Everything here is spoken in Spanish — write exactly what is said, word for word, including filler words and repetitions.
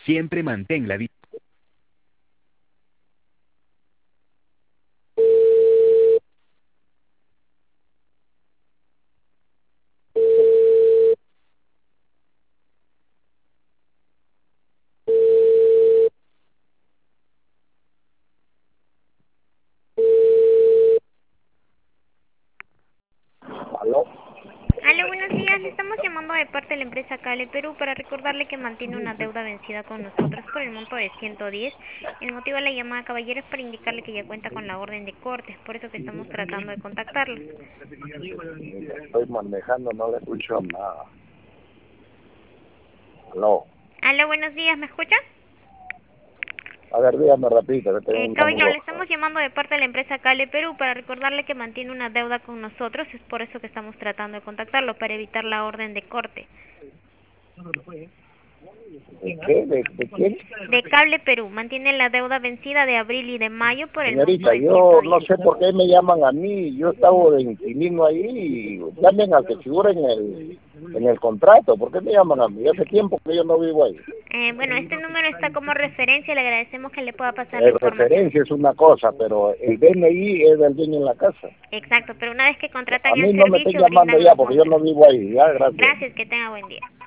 Siempre mantén la distancia. ¿Aló? Aló, buenos días. Le estamos llamando de parte de la empresa Cable Perú para recordarle que mantiene una deuda vencida con nosotros por el monto de ciento diez. El motivo de la llamada, caballero, es para indicarle que ya cuenta con la orden de corte, por eso que estamos tratando de contactarlos. Estoy manejando, no le escucho nada. ¿Aló? Aló, buenos días. ¿Me escucha? A ver, dígame rapidito, que tengo Eh, una caballero, le burbuja. estamos llamando de parte de la empresa Cable Perú para recordarle que mantiene una deuda con nosotros. Es por eso que estamos tratando de contactarlo, para evitar la orden de corte. ¿De qué? ¿De, de quién? De Cable Perú, mantiene la deuda vencida de abril y de mayo por el monto Señorita, de ciento yo no diez. sé por qué me llaman a mí. Yo estaba de inquilino ahí y llamen al que figura en el, en el contrato. ¿Por qué me llaman a mí? Hace tiempo que yo no vivo ahí. Eh, bueno, este número está como referencia. Le agradecemos que le pueda pasar la El información. referencia es una cosa, pero el D N I es del dueño en la casa. Exacto, pero una vez que A contratan el mí no me estén servicio, llamando brindan ya los porque yo no montos. vivo ahí. Ya, gracias. Gracias, que tenga buen día.